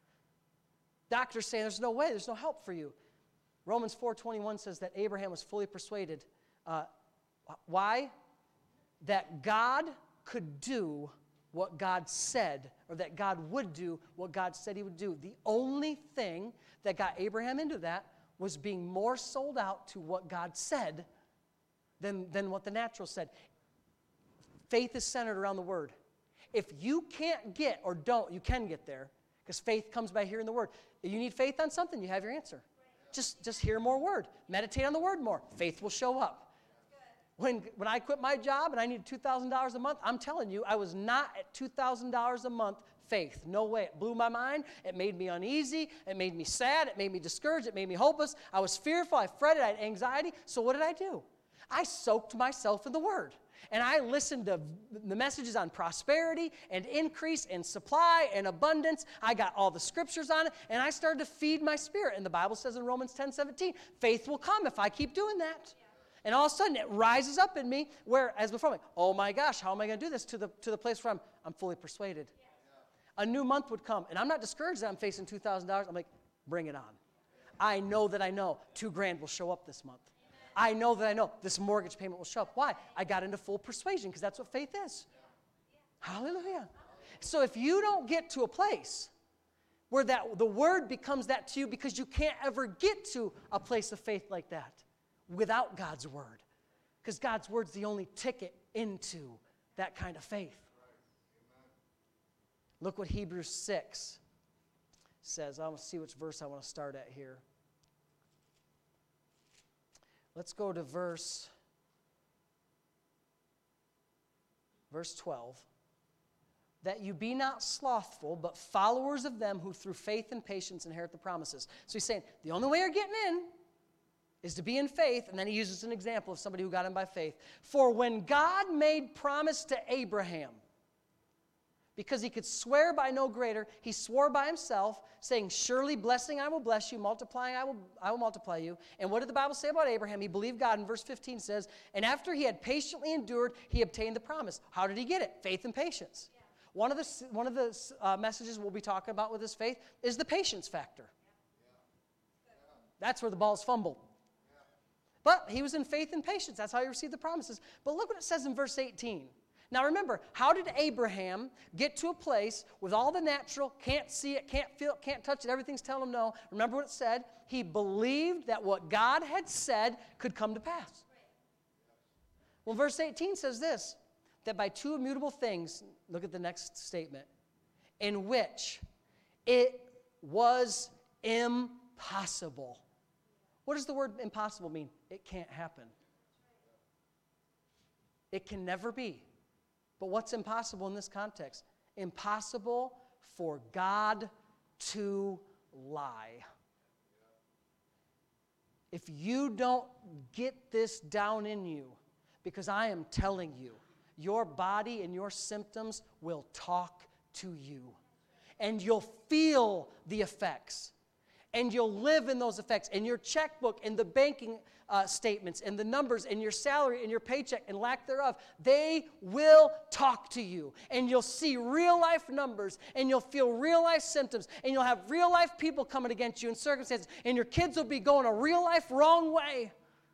Speaker 1: Doctors saying there's no way, there's no help for you. Romans 4:21 says that Abraham was fully persuaded. Why? That God could do what God said, or that God would do what God said he would do. The only thing that got Abraham into that was being more sold out to what God said than what the natural said. Faith is centered around the Word. If you can't get or don't, you can get there, because faith comes by hearing the Word. If you need faith on something, you have your answer. Just hear more Word. Meditate on the Word more. Faith will show up. When I quit my job and I needed $2,000 a month, I'm telling you, I was not at $2,000 a month faith. No way. It blew my mind. It made me uneasy. It made me sad. It made me discouraged. It made me hopeless. I was fearful. I fretted. I had anxiety. So what did I do? I soaked myself in the Word. And I listened to the messages on prosperity and increase and supply and abundance. I got all the scriptures on it, and I started to feed my spirit. And the Bible says in Romans 10:17, faith will come if I keep doing that. And all of a sudden, it rises up in me where, as before, I'm like, oh my gosh, how am I going to do this to the place where I'm fully persuaded? A new month would come, and I'm not discouraged that I'm facing $2,000. I'm like, bring it on. I know $2,000 will show up this month. I know this mortgage payment will show up. Why? I got into full persuasion, because that's what faith is. Hallelujah. So if you don't get to a place where the Word becomes that to you, because you can't ever get to a place of faith like that without God's Word, because God's Word's the only ticket into that kind of faith. Look what Hebrews 6 says. I want to see which verse I want to start at here. Let's go to verse 12. That you be not slothful, but followers of them who through faith and patience inherit the promises. So he's saying, the only way you're getting in is to be in faith, and then he uses an example of somebody who got in by faith. For when God made promise to Abraham, because he could swear by no greater, he swore by himself, saying, surely blessing I will bless you, multiplying I will multiply you. And what did the Bible say about Abraham? He believed God, and verse 15 says, and after he had patiently endured, he obtained the promise. How did he get it? Faith and patience. Yeah. One of the messages we'll be talking about with this faith is the patience factor. That's where the ball's fumbled. But he was in faith and patience. That's how he received the promises. But look what it says in verse 18. Now remember, how did Abraham get to a place with all the natural, can't see it, can't feel it, can't touch it, everything's telling him no? Remember what it said? He believed that what God had said could come to pass. Well, verse 18 says this, that by two immutable things, look at the next statement, in which it was impossible. What does the word impossible mean? It can't happen. It can never be. But what's impossible in this context? Impossible for God to lie. If you don't get this down in you, because I am telling you, your body and your symptoms will talk to you. And you'll feel the effects. And you'll live in those effects. And your checkbook and the banking statements and the numbers and your salary and your paycheck and lack thereof, they will talk to you. And you'll see real life numbers and you'll feel real life symptoms and you'll have real life people coming against you in circumstances and your kids will be going a real life wrong way.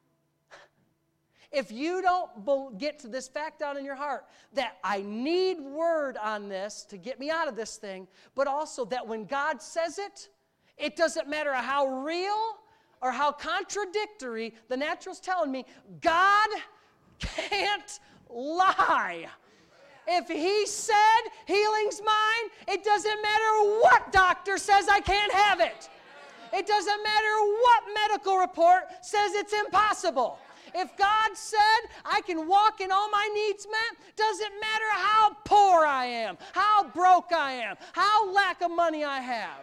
Speaker 1: If you don't get to this fact down in your heart that I need word on this to get me out of this thing, but also that when God says it, it doesn't matter how real or how contradictory the natural's telling me, God can't lie. If he said healing's mine, it doesn't matter what doctor says I can't have it. It doesn't matter what medical report says it's impossible. If God said I can walk in all my needs met, doesn't matter how poor I am, how broke I am, how lack of money I have.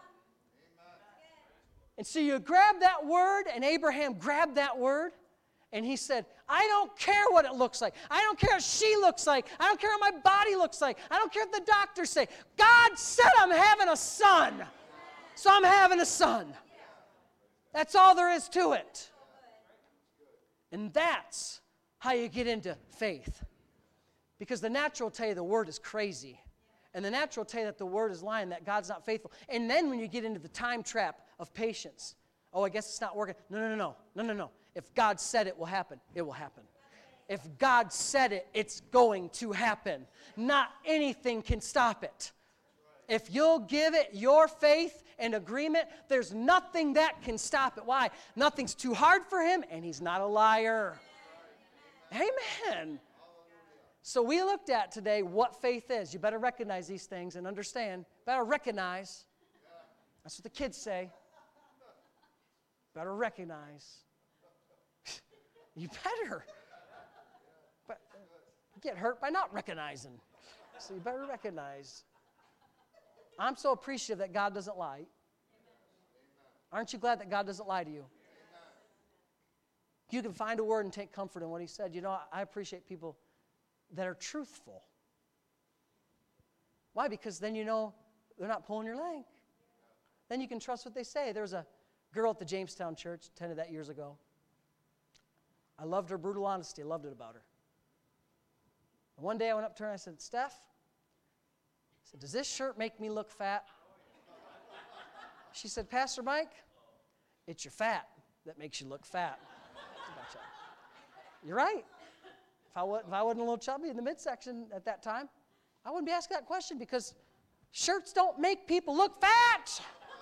Speaker 1: And so you grab that word, and Abraham grabbed that word, and he said, I don't care what it looks like. I don't care what she looks like. I don't care what my body looks like. I don't care what the doctors say. God said I'm having a son, so I'm having a son. That's all there is to it. And that's how you get into faith. Because the natural will tell you the word is crazy. And the natural will tell you that the word is lying, that God's not faithful. And then when you get into the time trap of patience, oh, I guess it's not working. No. If God said it will happen, it will happen. If God said it, it's going to happen. Not anything can stop it. If you'll give it your faith and agreement, there's nothing that can stop it. Why? Nothing's too hard for him, and he's not a liar. Amen. So we looked at today what faith is. You better recognize these things and understand. Better recognize. That's what the kids say. Better recognize. You better. But you get hurt by not recognizing. So you better recognize. I'm so appreciative that God doesn't lie. Aren't you glad that God doesn't lie to you? You can find a word and take comfort in what he said. You know, I appreciate people that are truthful. Why? Because then you know they're not pulling your leg. Then you can trust what they say. There was a girl at the Jamestown church, attended that years ago. I loved her brutal honesty. I loved it about her. And one day I went up to her and I said, Steph, I said, does this shirt make me look fat? She said, Pastor Mike, it's your fat that makes you look fat. You're right. If I wasn't a little chubby in the midsection at that time, I wouldn't be asking that question because shirts don't make people look fat.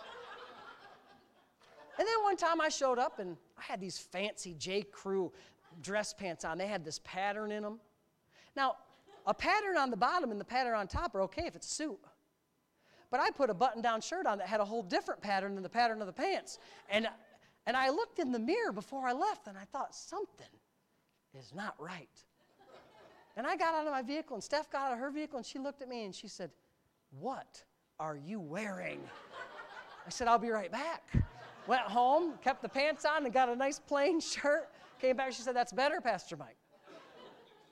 Speaker 1: And then one time I showed up and I had these fancy J. Crew dress pants on. They had this pattern in them. Now, a pattern on the bottom and the pattern on top are okay if it's a suit. But I put a button-down shirt on that had a whole different pattern than the pattern of the pants. And I looked in the mirror before I left and I thought, something is not right. And I got out of my vehicle and Steph got out of her vehicle and she looked at me and she said, what are you wearing? I said, I'll be right back. Went home, kept the pants on and got a nice plain shirt. Came back, she said, that's better, Pastor Mike.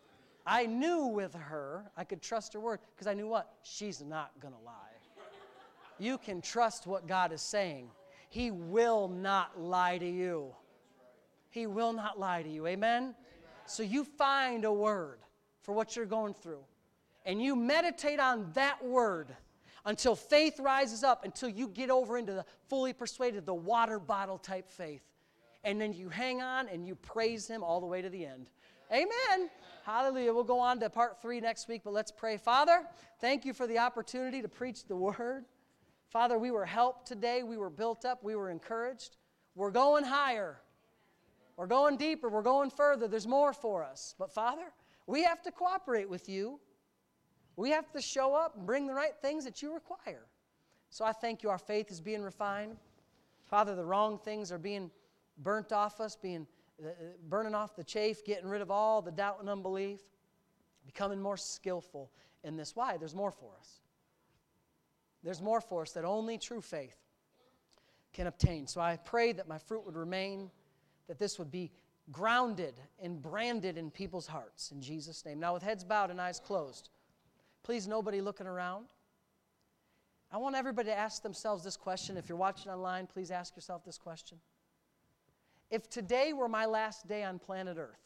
Speaker 1: I knew with her, I could trust her word, because I knew what? She's not going to lie. You can trust what God is saying. He will not lie to you. He will not lie to you. Amen? So you find a word for what you're going through. And you meditate on that word until faith rises up, until you get over into the fully persuaded, the water bottle type faith. And then you hang on and you praise Him all the way to the end. Amen. Hallelujah. We'll go on to part 3 next week, but let's pray. Father, thank you for the opportunity to preach the word. Father, we were helped today. We were built up. We were encouraged. We're going higher. We're going deeper. We're going further. There's more for us. But Father, we have to cooperate with you. We have to show up and bring the right things that you require. So I thank you. Our faith is being refined. Father, the wrong things are being burnt off us, burning off the chaff, getting rid of all the doubt and unbelief, becoming more skillful in this. Why? There's more for us. There's more for us that only true faith can obtain. So I pray that my fruit would remain, that this would be grounded and branded in people's hearts. In Jesus' name. Now with heads bowed and eyes closed, please nobody looking around. I want everybody to ask themselves this question. If you're watching online, please ask yourself this question. If today were my last day on planet Earth,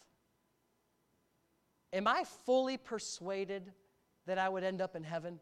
Speaker 1: am I fully persuaded that I would end up in heaven?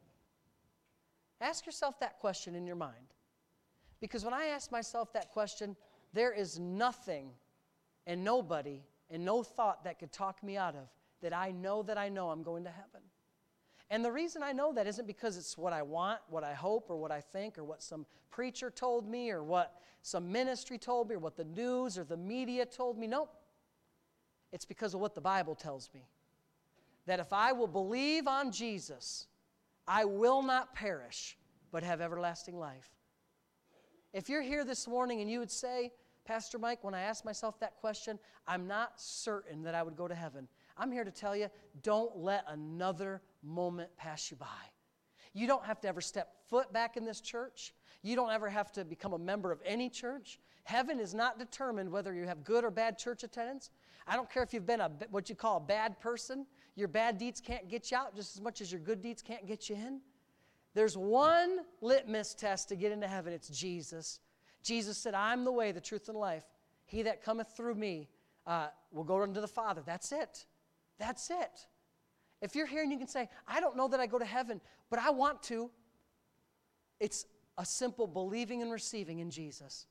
Speaker 1: Ask yourself that question in your mind. Because when I ask myself that question, there is nothing and nobody and no thought that could talk me out of that I know I'm going to heaven. And the reason I know that isn't because it's what I want, what I hope, or what I think, or what some preacher told me, or what some ministry told me, or what the news or the media told me. Nope. It's because of what the Bible tells me. That if I will believe on Jesus, I will not perish, but have everlasting life. If you're here this morning and you would say, Pastor Mike, when I asked myself that question, I'm not certain that I would go to heaven. I'm here to tell you, don't let another moment pass you by. You don't have to ever step foot back in this church. You don't ever have to become a member of any church. Heaven is not determined whether you have good or bad church attendance. I don't care if you've been what you call a bad person. Your bad deeds can't get you out just as much as your good deeds can't get you in. There's one litmus test to get into heaven. It's Jesus. Jesus said, I'm the way, the truth, and life. He that cometh through me will go unto the Father. That's it. That's it. If you're here and you can say, I don't know that I go to heaven, but I want to, it's a simple believing and receiving in Jesus.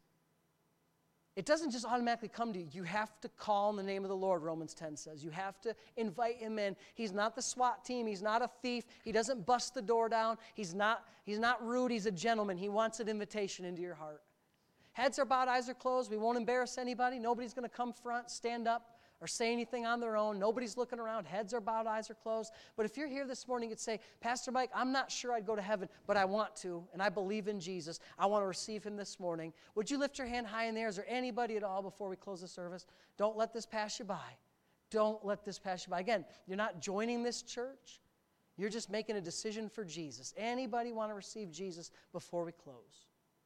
Speaker 1: It doesn't just automatically come to you. You have to call in the name of the Lord, Romans 10 says. You have to invite Him in. He's not the SWAT team. He's not a thief. He doesn't bust the door down. He's not rude. He's a gentleman. He wants an invitation into your heart. Heads are bowed, eyes are closed. We won't embarrass anybody. Nobody's going to come front, stand up, or say anything on their own. Nobody's looking around. Heads are bowed, eyes are closed. But if you're here this morning, you'd say, Pastor Mike, I'm not sure I'd go to heaven, but I want to, and I believe in Jesus. I want to receive Him this morning. Would you lift your hand high in the air? Is there anybody at all before we close the service? Don't let this pass you by. Don't let this pass you by. Again, you're not joining this church. You're just making a decision for Jesus. Anybody want to receive Jesus before we close?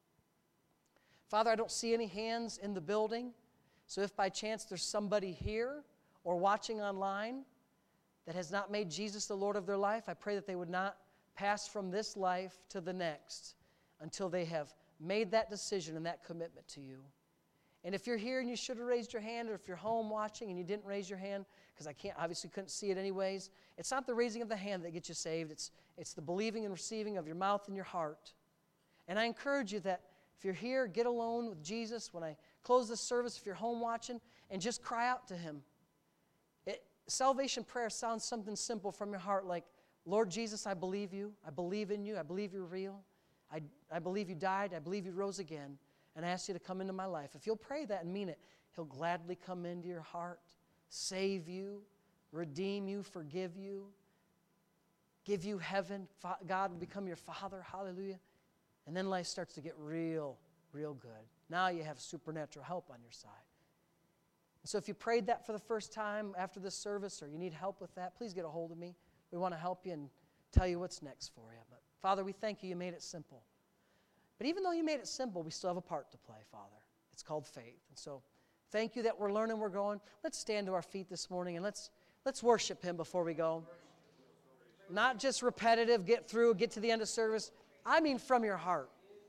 Speaker 1: Father, I don't see any hands in the building. So if by chance there's somebody here or watching online that has not made Jesus the Lord of their life, I pray that they would not pass from this life to the next until they have made that decision and that commitment to you. And if you're here and you should have raised your hand, or if you're home watching and you didn't raise your hand, because I obviously couldn't see it anyways, it's not the raising of the hand that gets you saved. It's the believing and receiving of your mouth and your heart. And I encourage you that if you're here, get alone with Jesus. When I close this service, if you're home watching, and just cry out to Him. Salvation prayer sounds something simple from your heart, like, Lord Jesus, I believe you. I believe in you. I believe you're real. I believe you died. I believe you rose again. And I ask you to come into my life. If you'll pray that and mean it, He'll gladly come into your heart, save you, redeem you, forgive you, give you heaven. God will become your Father. Hallelujah. And then life starts to get real good. Now you have supernatural help on your side. And so if you prayed that for the first time after this service, or you need help with that, please get a hold of me. We want to help you and tell you what's next for you. But Father, we thank you made it simple. But even though you made it simple, we still have a part to play, Father. It's called faith. And so thank you that we're learning, we're growing. Let's stand to our feet this morning and let's Let's worship Him before we go. Not just repetitive, get through, get to the end of service. I mean from your heart.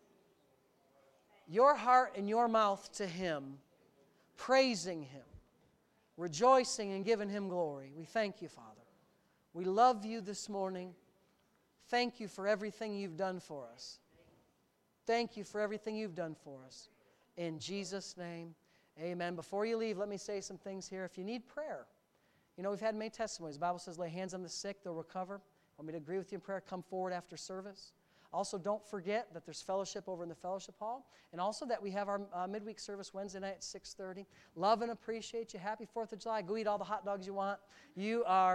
Speaker 1: Your heart and your mouth to Him, praising Him, rejoicing and giving Him glory. We thank you, Father. We love you this morning. Thank you for everything you've done for us. Thank you for everything you've done for us. In Jesus' name, amen. Before you leave, let me say some things here. If you need prayer, you know, we've had many testimonies. The Bible says, lay hands on the sick, they'll recover. Want me to agree with you in prayer? Come forward after service. Also, don't forget that there's fellowship over in the fellowship hall, and also that we have our midweek service Wednesday night at 6:30. Love and appreciate you. Happy 4th of July. Go eat all the hot dogs you want. You are